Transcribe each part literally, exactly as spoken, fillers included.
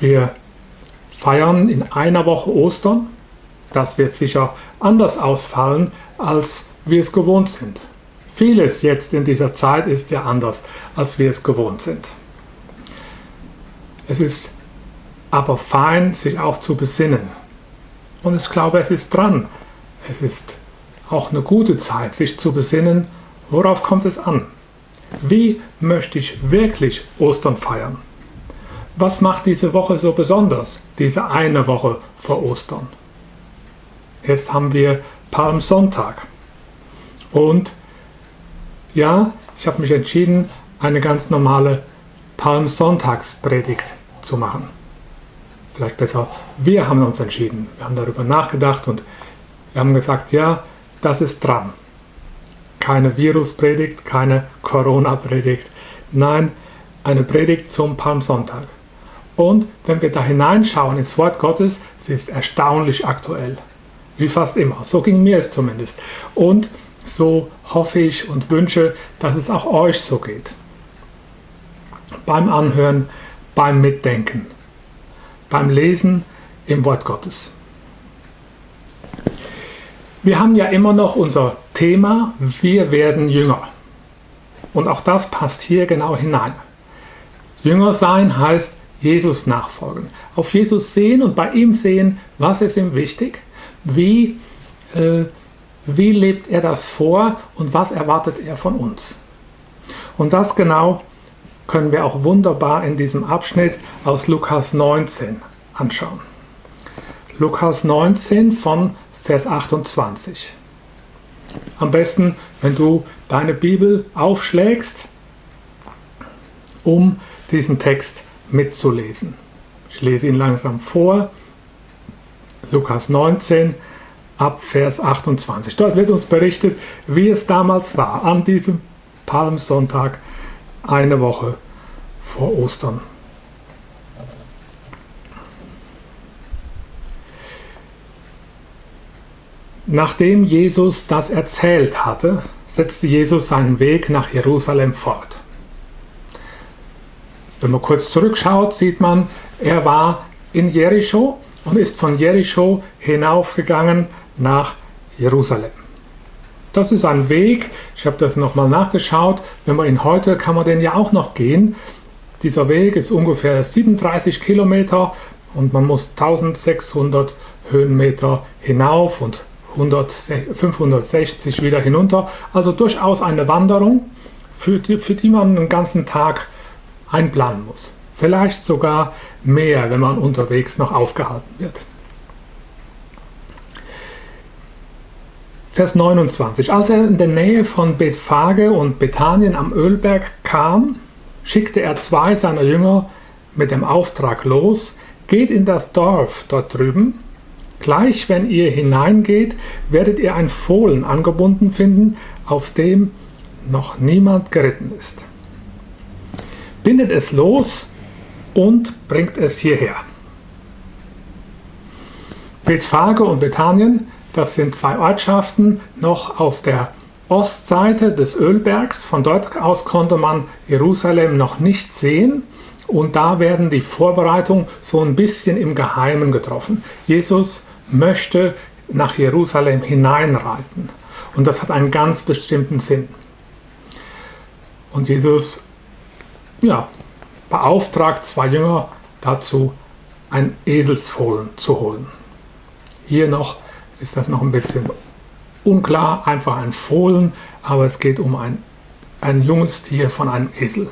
Wir feiern in einer Woche Ostern. Das wird sicher anders ausfallen, als wir es gewohnt sind. Vieles jetzt in dieser Zeit ist ja anders, als wir es gewohnt sind. Es ist aber fein, sich auch zu besinnen. Und ich glaube, es ist dran. Es ist auch eine gute Zeit, sich zu besinnen, worauf kommt es an? Wie möchte ich wirklich Ostern feiern? Was macht diese Woche so besonders, diese eine Woche vor Ostern? Jetzt haben wir Palmsonntag. Und ja, ich habe mich entschieden, eine ganz normale Palmsonntagspredigt zu machen. Vielleicht besser, wir haben uns entschieden. Wir haben darüber nachgedacht und wir haben gesagt, ja, das ist dran. Keine Viruspredigt, keine Corona-Predigt. Nein, eine Predigt zum Palmsonntag. Und wenn wir da hineinschauen ins Wort Gottes, sie ist erstaunlich aktuell. Wie fast immer. So ging mir es zumindest. Und so hoffe ich und wünsche, dass es auch euch so geht. Beim Anhören, beim Mitdenken, beim Lesen im Wort Gottes. Wir haben ja immer noch unser Thema, wir werden Jünger. Und auch das passt hier genau hinein. Jünger sein heißt Jesus nachfolgen. Auf Jesus sehen und bei ihm sehen, was ist ihm wichtig, wie, äh, wie lebt er das vor und was erwartet er von uns. Und das genau können wir auch wunderbar in diesem Abschnitt aus Lukas neunzehn anschauen. Lukas neunzehn von Vers achtundzwanzig. Am besten, wenn du deine Bibel aufschlägst, um diesen Text mitzulesen. Ich lese ihn langsam vor. Lukas neunzehn, ab Vers achtundzwanzig. Dort wird uns berichtet, wie es damals war, an diesem Palmsonntag, eine Woche vor Ostern. Nachdem Jesus das erzählt hatte, setzte Jesus seinen Weg nach Jerusalem fort. Wenn man kurz zurückschaut, sieht man, er war in Jericho und ist von Jericho hinaufgegangen nach Jerusalem. Das ist ein Weg, ich habe das nochmal nachgeschaut, wenn man ihn heute, kann man den ja auch noch gehen. Dieser Weg ist ungefähr siebenunddreißig Kilometer und man muss eintausendsechshundert Höhenmeter hinauf und fünfhundertsechzig wieder hinunter. Also durchaus eine Wanderung, für die, für die man einen ganzen Tag einplanen muss. Vielleicht sogar mehr, wenn man unterwegs noch aufgehalten wird. Vers neunundzwanzig. Als er in der Nähe von Bethphage und Bethanien am Ölberg kam, schickte er zwei seiner Jünger mit dem Auftrag los: Geht in das Dorf dort drüben. Gleich wenn ihr hineingeht, werdet ihr ein Fohlen angebunden finden, auf dem noch niemand geritten ist. Bindet es los und bringt es hierher. Bethphage und Bethanien, das sind zwei Ortschaften noch auf der Ostseite des Ölbergs. Von dort aus konnte man Jerusalem noch nicht sehen. Und da werden die Vorbereitungen so ein bisschen im Geheimen getroffen. Jesus möchte nach Jerusalem hineinreiten. Und das hat einen ganz bestimmten Sinn. Und Jesus ja, beauftragt zwei Jünger dazu, ein Eselsfohlen zu holen. Hier noch ist das noch ein bisschen unklar, einfach ein Fohlen, aber es geht um ein, ein junges Tier von einem Esel.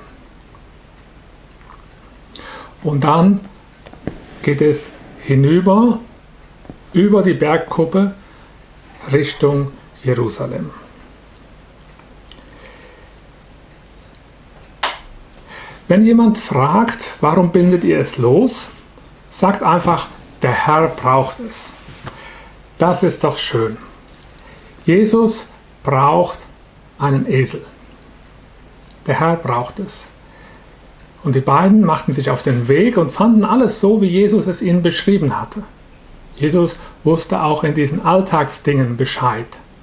Und dann geht es hinüber, über die Bergkuppe, Richtung Jerusalem. Wenn jemand fragt, warum bindet ihr es los, sagt einfach, der Herr braucht es. Das ist doch schön. Jesus braucht einen Esel. Der Herr braucht es. Und die beiden machten sich auf den Weg und fanden alles so, wie Jesus es ihnen beschrieben hatte. Jesus wusste auch in diesen Alltagsdingen Bescheid.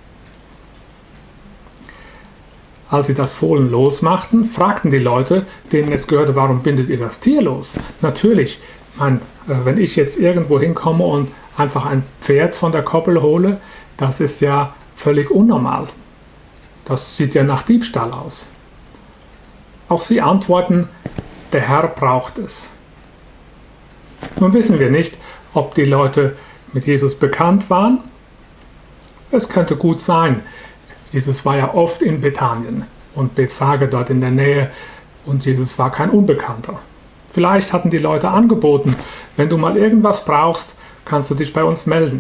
Als sie das Fohlen losmachten, fragten die Leute, denen es gehörte, warum bindet ihr das Tier los? Natürlich, Mein, wenn ich jetzt irgendwo hinkomme und einfach ein Pferd von der Koppel hole, das ist ja völlig unnormal. Das sieht ja nach Diebstahl aus. Auch sie antworten, der Herr braucht es. Nun wissen wir nicht, ob die Leute mit Jesus bekannt waren. Es könnte gut sein. Jesus war ja oft in Bethanien und Bethphage dort in der Nähe und Jesus war kein Unbekannter. Vielleicht hatten die Leute angeboten, wenn du mal irgendwas brauchst, kannst du dich bei uns melden.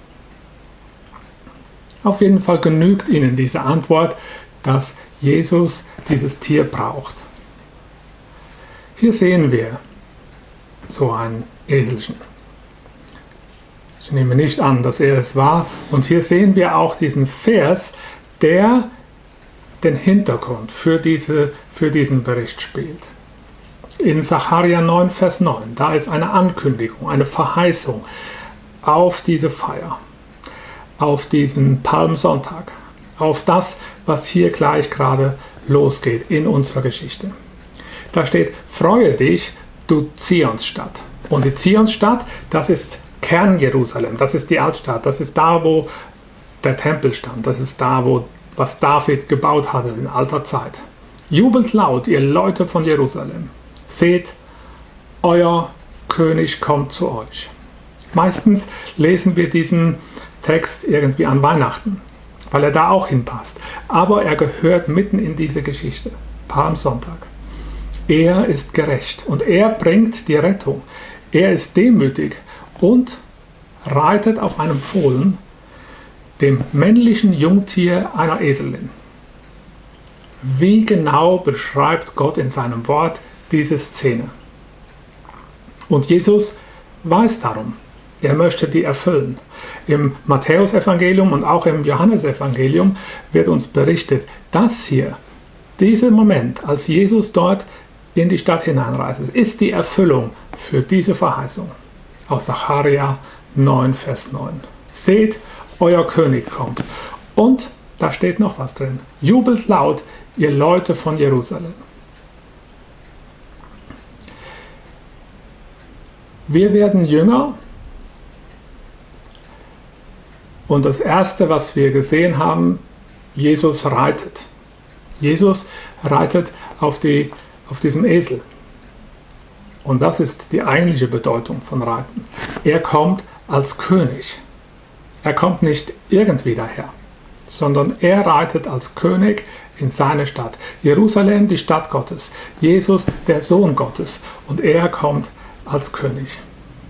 Auf jeden Fall genügt ihnen diese Antwort, dass Jesus dieses Tier braucht. Hier sehen wir so ein Eselchen. Ich nehme nicht an, dass er es war. Und hier sehen wir auch diesen Vers, der den Hintergrund für, diese, für diesen Bericht spielt. In Sacharja neun, Vers neun, da ist eine Ankündigung, eine Verheißung auf diese Feier, auf diesen Palmsonntag, auf das, was hier gleich gerade losgeht in unserer Geschichte. Da steht, freue dich, du Zionsstadt. Und die Zionsstadt, das ist Kern Jerusalem, das ist die Altstadt, das ist da, wo der Tempel stand, das ist da, wo was David gebaut hatte in alter Zeit. Jubelt laut, ihr Leute von Jerusalem. Seht, euer König kommt zu euch. Meistens lesen wir diesen Text irgendwie an Weihnachten, weil er da auch hinpasst. Aber er gehört mitten in diese Geschichte. Palmsonntag. Er ist gerecht und er bringt die Rettung. Er ist demütig und reitet auf einem Fohlen, dem männlichen Jungtier einer Eselin. Wie genau beschreibt Gott in seinem Wort diese Szene? Und Jesus weiß darum. Er möchte die erfüllen. Im Matthäusevangelium und auch im Johannesevangelium wird uns berichtet, dass hier, dieser Moment, als Jesus dort in die Stadt hineinreist, ist die Erfüllung für diese Verheißung. Aus Sacharja neun, Vers neun. Seht, euer König kommt. Und da steht noch was drin. Jubelt laut, ihr Leute von Jerusalem. Wir werden jünger. Und das Erste, was wir gesehen haben, Jesus reitet. Jesus reitet auf, die, auf diesem Esel. Und das ist die eigentliche Bedeutung von Reiten. Er kommt als König. Er kommt nicht irgendwie daher, sondern er reitet als König in seine Stadt. Jerusalem, die Stadt Gottes. Jesus, der Sohn Gottes. Und er kommt als König.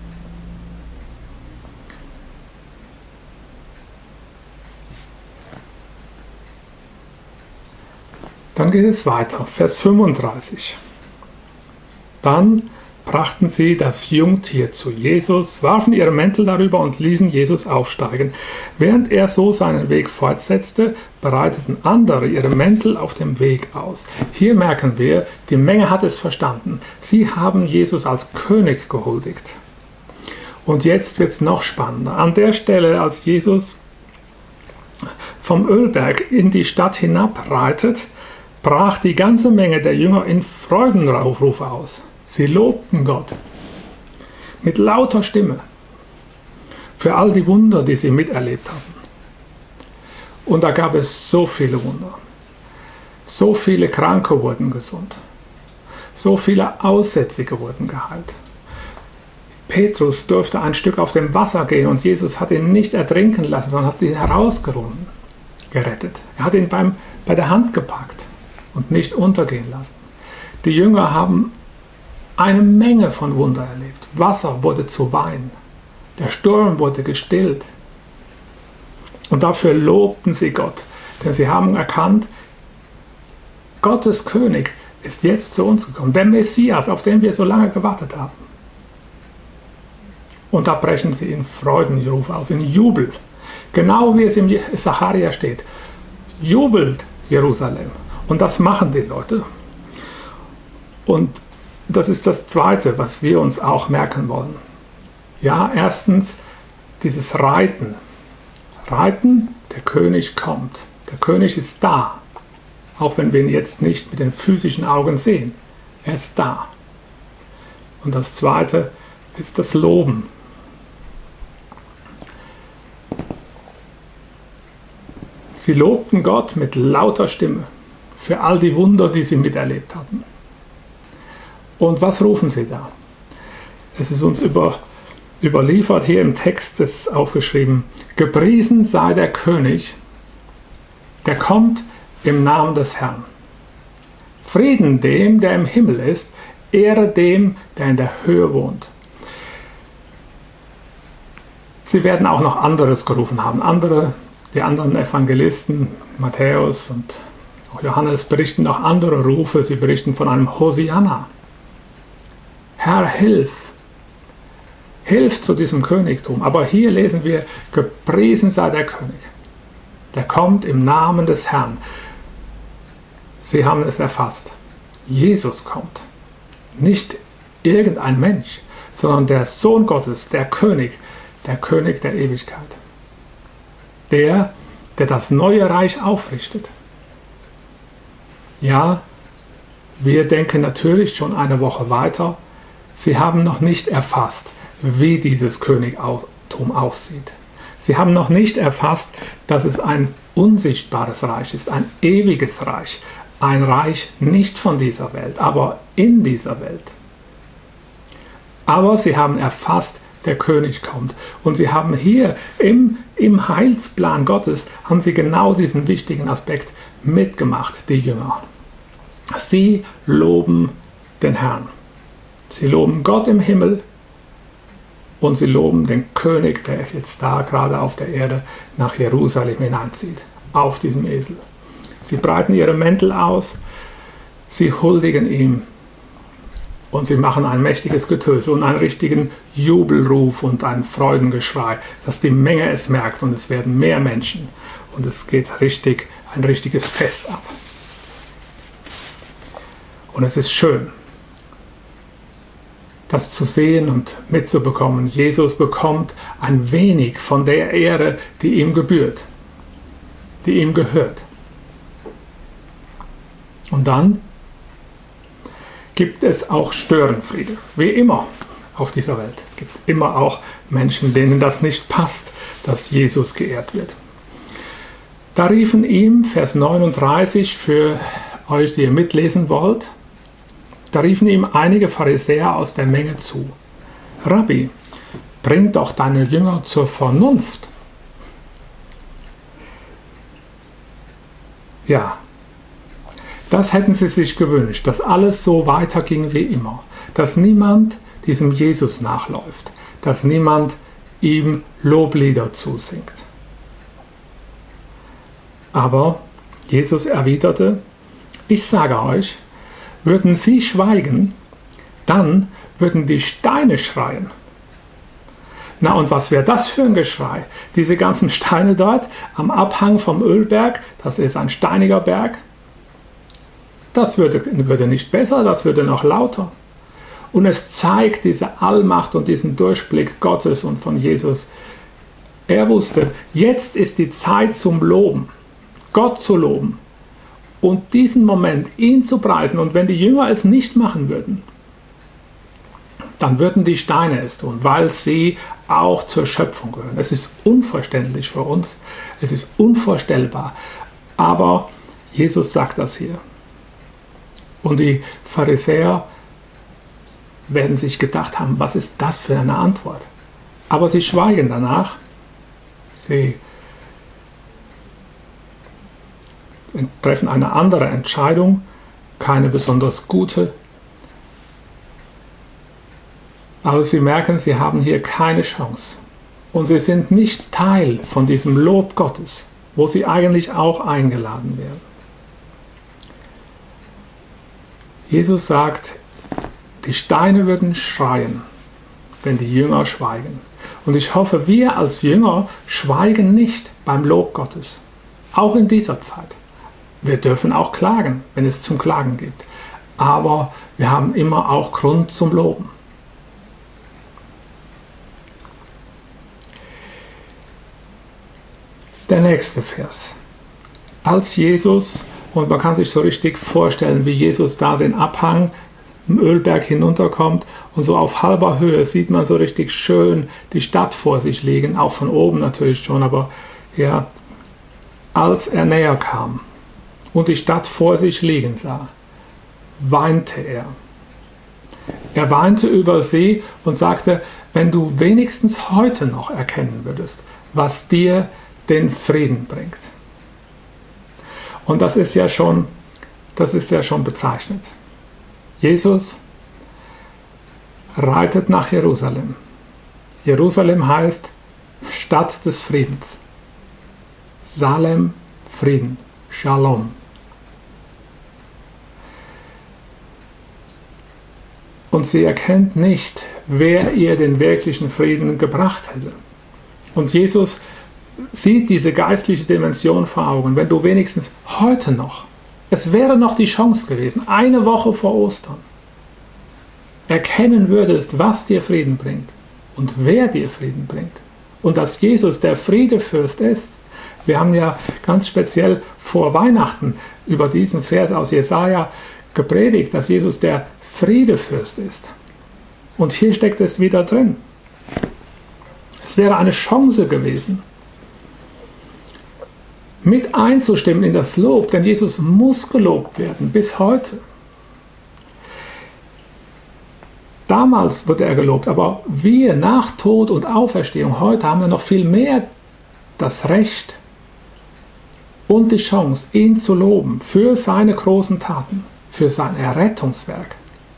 Dann geht es weiter, Vers fünfunddreißig. Dann brachten sie das Jungtier zu Jesus, warfen ihre Mäntel darüber und ließen Jesus aufsteigen. Während er so seinen Weg fortsetzte, breiteten andere ihre Mäntel auf dem Weg aus. Hier merken wir, die Menge hat es verstanden. Sie haben Jesus als König gehuldigt. Und jetzt wird es noch spannender. An der Stelle, als Jesus vom Ölberg in die Stadt hinabreitet, brach die ganze Menge der Jünger in Freudenrufe aus. Sie lobten Gott mit lauter Stimme für all die Wunder, die sie miterlebt hatten. Und da gab es so viele Wunder. So viele Kranke wurden gesund. So viele Aussätzige wurden geheilt. Petrus durfte ein Stück auf dem Wasser gehen und Jesus hat ihn nicht ertrinken lassen, sondern hat ihn herausgerunden, gerettet. Er hat ihn beim, bei der Hand gepackt und nicht untergehen lassen. Die Jünger haben eine Menge von Wunder erlebt. Wasser wurde zu Wein. Der Sturm wurde gestillt. Und dafür lobten sie Gott. Denn sie haben erkannt, Gottes König ist jetzt zu uns gekommen. Der Messias, auf den wir so lange gewartet haben. Und da brechen sie in Freudenruf aus, in Jubel. Genau wie es im Sacharja steht. Jubelt Jerusalem. Und das machen die Leute. Und das ist das Zweite, was wir uns auch merken wollen. Ja, erstens dieses Reiten. Reiten, der König kommt. Der König ist da. Auch wenn wir ihn jetzt nicht mit den physischen Augen sehen. Er ist da. Und das Zweite ist das Loben. Sie lobten Gott mit lauter Stimme für all die Wunder, die sie miterlebt hatten. Und was rufen sie da? Es ist uns über, überliefert, hier im Text ist aufgeschrieben: Gepriesen sei der König, der kommt im Namen des Herrn. Frieden dem, der im Himmel ist, Ehre dem, der in der Höhe wohnt. Sie werden auch noch anderes gerufen haben. Andere, die anderen Evangelisten, Matthäus und auch Johannes, berichten noch andere Rufe. Sie berichten von einem Hosianna. Herr, hilf! Hilf zu diesem Königtum. Aber hier lesen wir: Gepriesen sei der König. Der kommt im Namen des Herrn. Sie haben es erfasst. Jesus kommt. Nicht irgendein Mensch, sondern der Sohn Gottes, der König, der König der Ewigkeit. Der, der das neue Reich aufrichtet. Ja, wir denken natürlich schon eine Woche weiter. Sie haben noch nicht erfasst, wie dieses Königtum aussieht. Sie haben noch nicht erfasst, dass es ein unsichtbares Reich ist, ein ewiges Reich. Ein Reich nicht von dieser Welt, aber in dieser Welt. Aber sie haben erfasst, der König kommt. Und sie haben hier im, im Heilsplan Gottes, haben sie genau diesen wichtigen Aspekt mitgemacht, die Jünger. Sie loben den Herrn. Sie loben Gott im Himmel und sie loben den König, der jetzt da gerade auf der Erde nach Jerusalem hineinzieht, auf diesem Esel. Sie breiten ihre Mäntel aus, sie huldigen ihm und sie machen ein mächtiges Getöse und einen richtigen Jubelruf und ein Freudengeschrei, dass die Menge es merkt und es werden mehr Menschen und es geht richtig, ein richtiges Fest ab. Und es ist schön, das zu sehen und mitzubekommen. Jesus bekommt ein wenig von der Ehre, die ihm gebührt, die ihm gehört. Und dann gibt es auch Störenfriede, wie immer auf dieser Welt. Es gibt immer auch Menschen, denen das nicht passt, dass Jesus geehrt wird. Da riefen ihm, Vers neununddreißig, für euch, die ihr mitlesen wollt, da riefen ihm einige Pharisäer aus der Menge zu: Rabbi, bring doch deine Jünger zur Vernunft. Ja, das hätten sie sich gewünscht, dass alles so weiterging wie immer, dass niemand diesem Jesus nachläuft, dass niemand ihm Loblieder zusingt. Aber Jesus erwiderte: Ich sage euch, würden sie schweigen, dann würden die Steine schreien. Na, und was wäre das für ein Geschrei? Diese ganzen Steine dort am Abhang vom Ölberg, das ist ein steiniger Berg, das würde, würde nicht besser, das würde noch lauter. Und es zeigt diese Allmacht und diesen Durchblick Gottes und von Jesus. Er wusste, jetzt ist die Zeit zum Loben, Gott zu loben und diesen Moment, ihn zu preisen. Und wenn die Jünger es nicht machen würden, dann würden die Steine es tun, weil sie auch zur Schöpfung gehören. Es ist unverständlich für uns, es ist unvorstellbar, aber Jesus sagt das hier. Und die Pharisäer werden sich gedacht haben, was ist das für eine Antwort? Aber sie schweigen danach. Sie treffen eine andere Entscheidung, keine besonders gute. Aber sie merken, sie haben hier keine Chance. Und sie sind nicht Teil von diesem Lob Gottes, wo sie eigentlich auch eingeladen werden. Jesus sagt, die Steine würden schreien, wenn die Jünger schweigen. Und ich hoffe, wir als Jünger schweigen nicht beim Lob Gottes. Auch in dieser Zeit. Wir dürfen auch klagen, wenn es zum Klagen gibt. Aber wir haben immer auch Grund zum Loben. Der nächste Vers. Als Jesus, und man kann sich so richtig vorstellen, wie Jesus da den Abhang Ölberg hinunterkommt und so auf halber Höhe sieht man so richtig schön die Stadt vor sich liegen, auch von oben natürlich schon, aber ja, als er näher kam und die Stadt vor sich liegen sah, weinte er. Er weinte über sie und sagte, wenn du wenigstens heute noch erkennen würdest, was dir den Frieden bringt. Und das ist ja schon, das ist ja schon bezeichnet. Jesus reitet nach Jerusalem. Jerusalem heißt Stadt des Friedens. Salem, Frieden, Shalom. Und sie erkennt nicht, wer ihr den wirklichen Frieden gebracht hätte. Und Jesus sieht diese geistliche Dimension vor Augen. Wenn du wenigstens heute noch, es wäre noch die Chance gewesen, eine Woche vor Ostern, erkennen würdest, was dir Frieden bringt und wer dir Frieden bringt. Und dass Jesus der Friedefürst ist. Wir haben ja ganz speziell vor Weihnachten über diesen Vers aus Jesaja gepredigt, dass Jesus der Friedefürst ist. Und hier steckt es wieder drin. Es wäre eine Chance gewesen, mit einzustimmen in das Lob, denn Jesus muss gelobt werden, bis heute. Damals wurde er gelobt, aber wir nach Tod und Auferstehung heute haben wir noch viel mehr das Recht und die Chance, ihn zu loben für seine großen Taten, für sein Errettungswerk.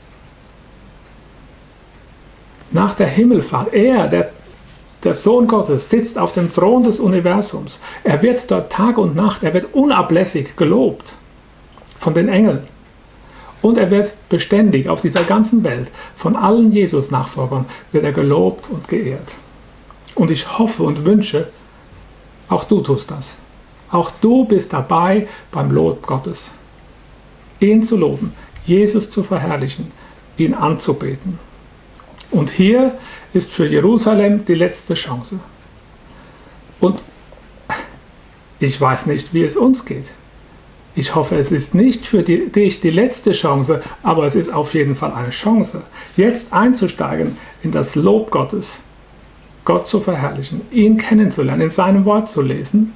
Nach der Himmelfahrt, er, der, der Sohn Gottes, sitzt auf dem Thron des Universums. Er wird dort Tag und Nacht, er wird unablässig gelobt von den Engeln. Und er wird beständig auf dieser ganzen Welt, von allen Jesus-Nachfolgern, wird er gelobt und geehrt. Und ich hoffe und wünsche, auch du tust das. Auch du bist dabei beim Lob Gottes. Ihn zu loben, Jesus zu verherrlichen, ihn anzubeten. Und hier ist für Jerusalem die letzte Chance. Und ich weiß nicht, wie es uns geht. Ich hoffe, es ist nicht für die, dich die letzte Chance, aber es ist auf jeden Fall eine Chance, jetzt einzusteigen in das Lob Gottes, Gott zu verherrlichen, ihn kennenzulernen, in seinem Wort zu lesen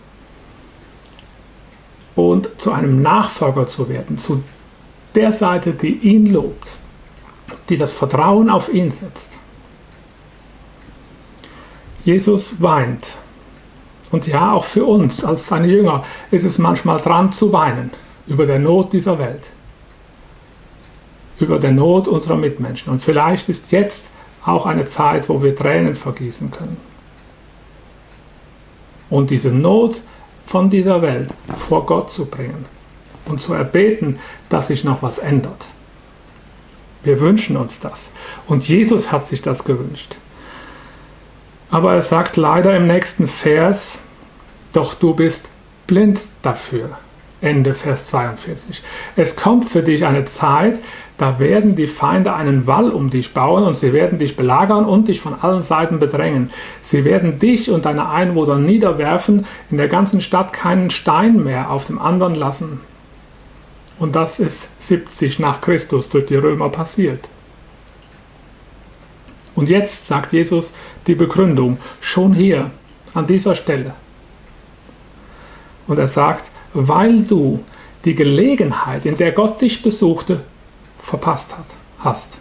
und zu einem Nachfolger zu werden, zu der Seite, die ihn lobt, die das Vertrauen auf ihn setzt. Jesus weint. Und ja, auch für uns als seine Jünger ist es manchmal dran zu weinen über der Not dieser Welt, über der Not unserer Mitmenschen. Und vielleicht ist jetzt auch eine Zeit, wo wir Tränen vergießen können. Und diese Not von dieser Welt vor Gott zu bringen und zu erbeten, dass sich noch was ändert. Wir wünschen uns das. Und Jesus hat sich das gewünscht. Aber er sagt leider im nächsten Vers, doch du bist blind dafür. Ende Vers zweiundvierzig. Es kommt für dich eine Zeit, da werden die Feinde einen Wall um dich bauen und sie werden dich belagern und dich von allen Seiten bedrängen. Sie werden dich und deine Einwohner niederwerfen, in der ganzen Stadt keinen Stein mehr auf dem anderen lassen. Und das ist siebzig nach Christus durch die Römer passiert. Und jetzt sagt Jesus die Begründung, schon hier, an dieser Stelle. Und er sagt, weil du die Gelegenheit, in der Gott dich besuchte, verpasst hat, hast.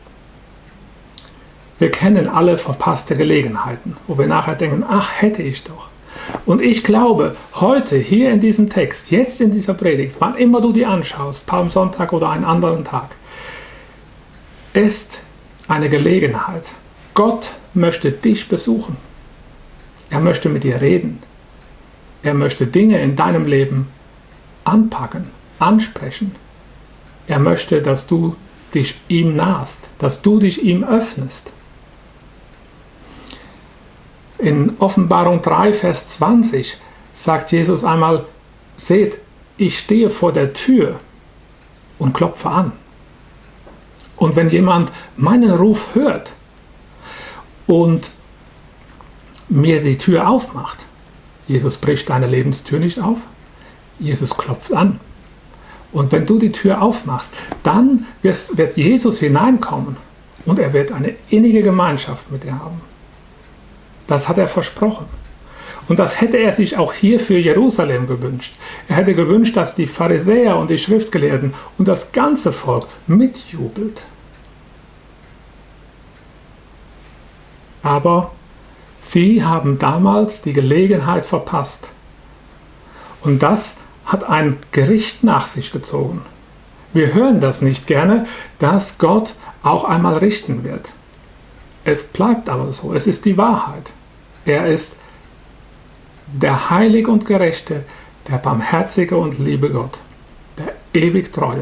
Wir kennen alle verpasste Gelegenheiten, wo wir nachher denken, ach, hätte ich doch. Und ich glaube, heute, hier in diesem Text, jetzt in dieser Predigt, wann immer du die anschaust, Palmsonntag oder einen anderen Tag, ist eine Gelegenheit. Gott möchte dich besuchen. Er möchte mit dir reden. Er möchte Dinge in deinem Leben anpacken, ansprechen. Er möchte, dass du dich ihm nahst, dass du dich ihm öffnest. In Offenbarung drei, Vers zwanzig sagt Jesus einmal, seht, ich stehe vor der Tür und klopfe an. Und wenn jemand meinen Ruf hört und mir die Tür aufmacht, Jesus bricht deine Lebenstür nicht auf, Jesus klopft an. Und wenn du die Tür aufmachst, dann wird Jesus hineinkommen und er wird eine innige Gemeinschaft mit dir haben. Das hat er versprochen. Und das hätte er sich auch hier für Jerusalem gewünscht. Er hätte gewünscht, dass die Pharisäer und die Schriftgelehrten und das ganze Volk mitjubelt. Aber sie haben damals die Gelegenheit verpasst. Und das hat ein Gericht nach sich gezogen. Wir hören das nicht gerne, dass Gott auch einmal richten wird. Es bleibt aber so, es ist die Wahrheit. Er ist der Heilige und Gerechte, der barmherzige und liebe Gott, der ewig Treue.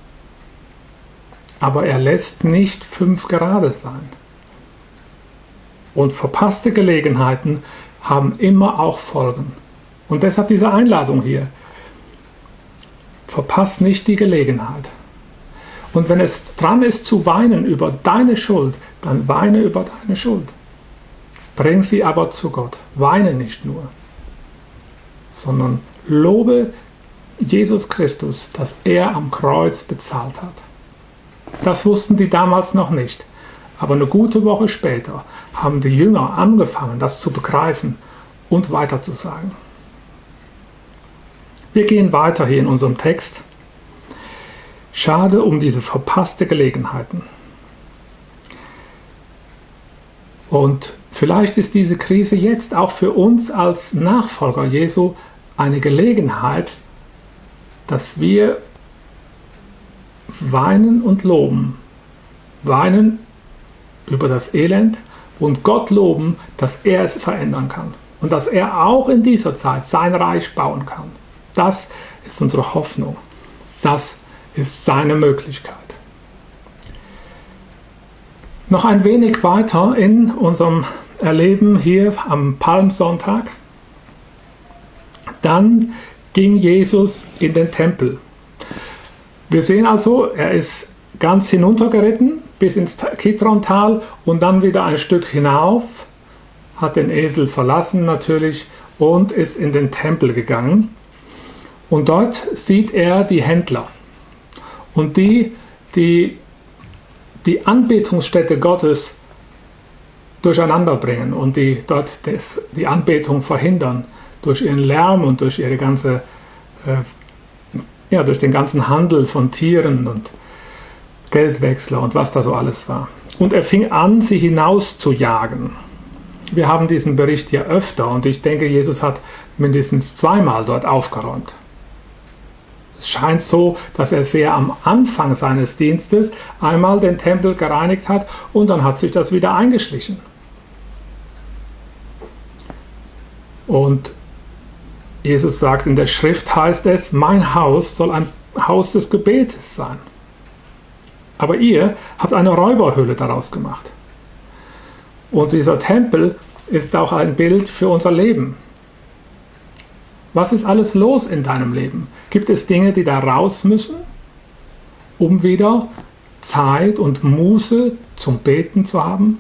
Aber er lässt nicht fünf gerade sein. Und verpasste Gelegenheiten haben immer auch Folgen. Und deshalb diese Einladung hier. Verpass nicht die Gelegenheit. Und wenn es dran ist zu weinen über deine Schuld, dann weine über deine Schuld. Bring sie aber zu Gott. Weine nicht nur, sondern lobe Jesus Christus, dass er am Kreuz bezahlt hat. Das wussten die damals noch nicht. Aber eine gute Woche später haben die Jünger angefangen, das zu begreifen und weiterzusagen. Wir gehen weiter hier in unserem Text. Schade um diese verpasste Gelegenheiten. Und vielleicht ist diese Krise jetzt auch für uns als Nachfolger Jesu eine Gelegenheit, dass wir weinen und loben. Weinen über das Elend und Gott loben, dass er es verändern kann und dass er auch in dieser Zeit sein Reich bauen kann. Das ist unsere Hoffnung. Das ist seine Möglichkeit. Noch ein wenig weiter in unserem Erleben hier am Palmsonntag. Dann ging Jesus in den Tempel. Wir sehen also, er ist ganz hinuntergeritten bis ins Kidrontal und dann wieder ein Stück hinauf, hat den Esel verlassen natürlich und ist in den Tempel gegangen. Und dort sieht er die Händler und die, die die Anbetungsstätte Gottes durcheinander bringen und die dort das, die Anbetung verhindern durch ihren Lärm und durch ihre ganze, äh, ja, durch den ganzen Handel von Tieren und Geldwechsler und was da so alles war. Und er fing an, sie hinaus zu jagen. Wir haben diesen Bericht ja öfter und ich denke, Jesus hat mindestens zweimal dort aufgeräumt. Es scheint so, dass er sehr am Anfang seines Dienstes einmal den Tempel gereinigt hat und dann hat sich das wieder eingeschlichen. Und Jesus sagt, in der Schrift heißt es, mein Haus soll ein Haus des Gebetes sein. Aber ihr habt eine Räuberhöhle daraus gemacht. Und dieser Tempel ist auch ein Bild für unser Leben. Was ist alles los in deinem Leben? Gibt es Dinge, die da raus müssen, um wieder Zeit und Muße zum Beten zu haben?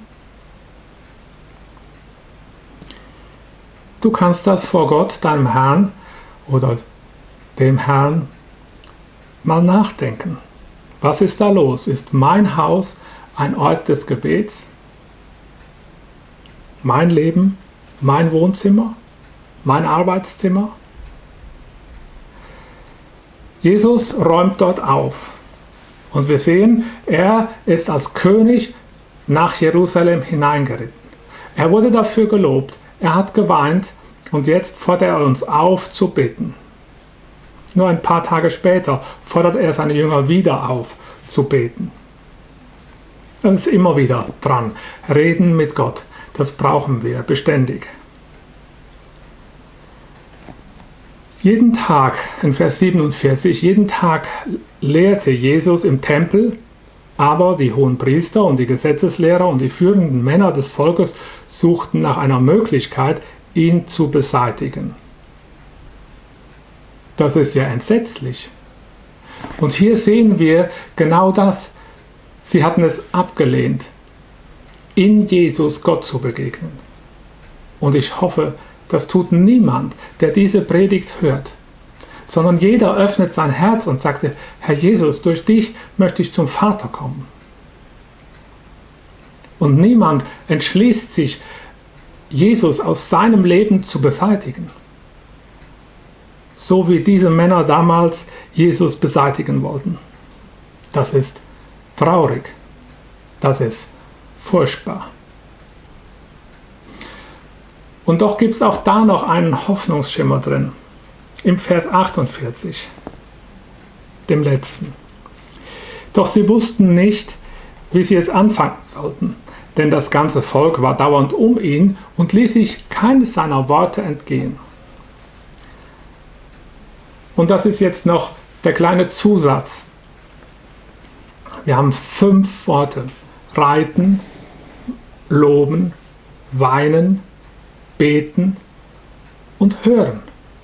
Du kannst das vor Gott, deinem Herrn oder dem Herrn mal nachdenken. Was ist da los? Ist mein Haus ein Ort des Gebets? Mein Leben, mein Wohnzimmer, mein Arbeitszimmer? Jesus räumt dort auf. Und wir sehen, er ist als König nach Jerusalem hineingeritten. Er wurde dafür gelobt, er hat geweint und jetzt fordert er uns auf zu beten. Nur ein paar Tage später fordert er seine Jünger wieder auf zu beten. Das ist immer wieder dran. Reden mit Gott, das brauchen wir beständig. Jeden Tag, in Vers siebenundvierzig, jeden Tag lehrte Jesus im Tempel, aber die Hohenpriester und die Gesetzeslehrer und die führenden Männer des Volkes suchten nach einer Möglichkeit, ihn zu beseitigen. Das ist ja entsetzlich. Und hier sehen wir genau das. Sie hatten es abgelehnt, in Jesus Gott zu begegnen. Und ich hoffe, das tut niemand, der diese Predigt hört. sondern jeder öffnet sein Herz und sagte, Herr Jesus, durch dich möchte ich zum Vater kommen. Und niemand entschließt sich, Jesus aus seinem Leben zu beseitigen. So wie diese Männer damals Jesus beseitigen wollten. Das ist traurig. Das ist furchtbar. Und doch gibt es auch da noch einen Hoffnungsschimmer drin. Im Vers achtundvierzig, dem letzten. Doch sie wussten nicht, wie sie es anfangen sollten, denn das ganze Volk war dauernd um ihn und ließ sich keines seiner Worte entgehen. Und das ist jetzt noch der kleine Zusatz. Wir haben fünf Worte. Reiten, loben, weinen, beten und hören.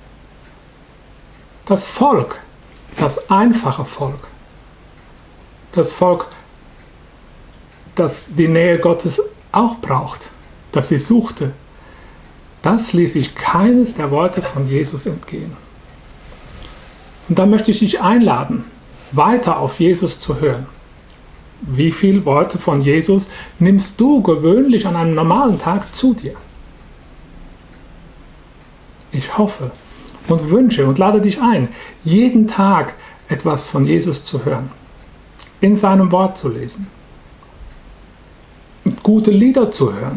Das Volk, das einfache Volk, das Volk, das die Nähe Gottes auch braucht, das sie suchte, das ließ sich keines der Worte von Jesus entgehen. Und da möchte ich dich einladen, weiter auf Jesus zu hören. Wie viele Worte von Jesus nimmst du gewöhnlich an einem normalen Tag zu dir? Ich hoffe und wünsche und lade dich ein, jeden Tag etwas von Jesus zu hören, in seinem Wort zu lesen, gute Lieder zu hören.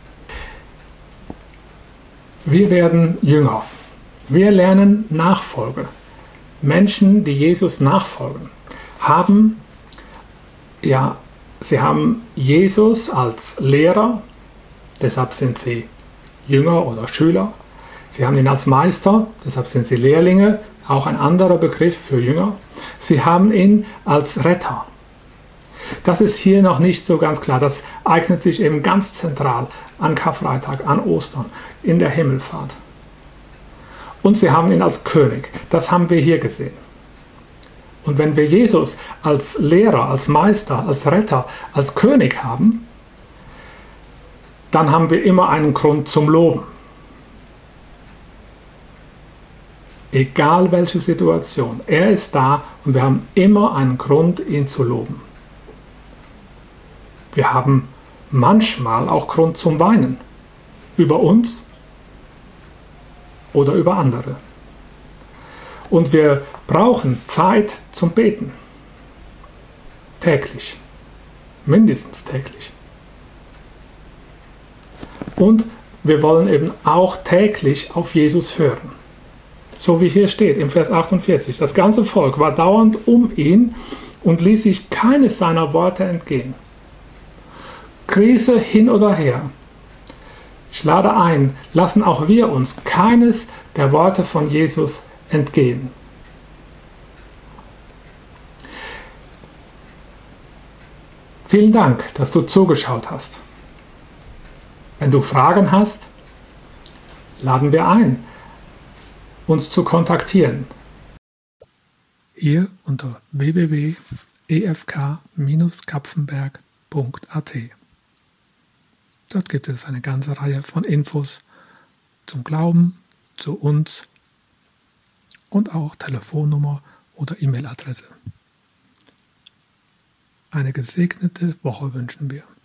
Wir werden Jünger. Wir lernen Nachfolge. Menschen, die Jesus nachfolgen, haben, ja, sie haben Jesus als Lehrer, deshalb sind sie Jünger oder Schüler. Sie haben ihn als Meister, deshalb sind sie Lehrlinge, auch ein anderer Begriff für Jünger. Sie haben ihn als Retter. Das ist hier noch nicht so ganz klar. Das eignet sich eben ganz zentral an Karfreitag, an Ostern, in der Himmelfahrt. Und sie haben ihn als König. Das haben wir hier gesehen. Und wenn wir Jesus als Lehrer, als Meister, als Retter, als König haben, dann haben wir immer einen Grund zum Loben. Egal welche Situation, er ist da und wir haben immer einen Grund, ihn zu loben. Wir haben manchmal auch Grund zum Weinen. Über uns oder über andere. Und wir brauchen Zeit zum Beten. Täglich. Mindestens täglich. Und wir wollen eben auch täglich auf Jesus hören. So wie hier steht im Vers achtundvierzig. Das ganze Volk war dauernd um ihn und ließ sich keines seiner Worte entgehen. Krise hin oder her. Ich lade ein, lassen auch wir uns keines der Worte von Jesus entgehen. Vielen Dank, dass du zugeschaut hast. Wenn du Fragen hast, laden wir ein, uns zu kontaktieren. Hier unter w w w punkt e f k Bindestrich kapfenberg punkt a t. Dort gibt es eine ganze Reihe von Infos zum Glauben, zu uns und auch Telefonnummer oder E-Mail-Adresse. Eine gesegnete Woche wünschen wir.